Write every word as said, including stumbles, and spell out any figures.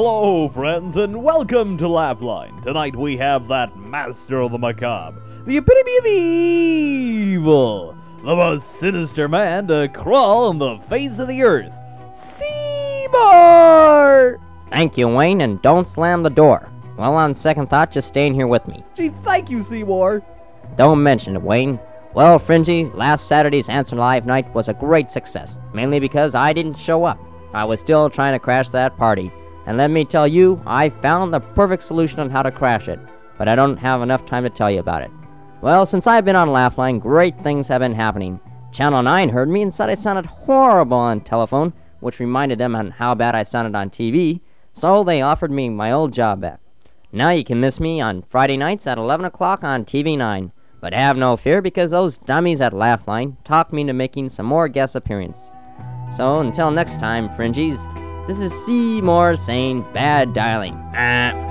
Hello, friends, and welcome to Laugh-Line. Tonight we have that master of the macabre, the epitome of evil, the most sinister man to crawl on the face of the earth, Seymour! Thank you, Wayne, and don't slam the door. Well, on second thought, just stay in here with me. Gee, thank you, Seymour. Don't mention it, Wayne. Well, Fringy, last Saturday's Answer Live night was a great success, mainly because I didn't show up. I was still trying to crash that party, and let me tell you, I found the perfect solution on how to crash it, but I don't have enough time to tell you about it. Well, since I've been on Laugh-Line, great things have been happening. Channel nine heard me and said I sounded horrible on telephone, which reminded them on how bad I sounded on T V, so they offered me my old job back. Now you can miss me on Friday nights at eleven o'clock on T V nine. But have no fear, because those dummies at Laugh-Line talked me into making some more guest appearances. So until next time, Fringies, this is Seymour saying bad dialing. Ah.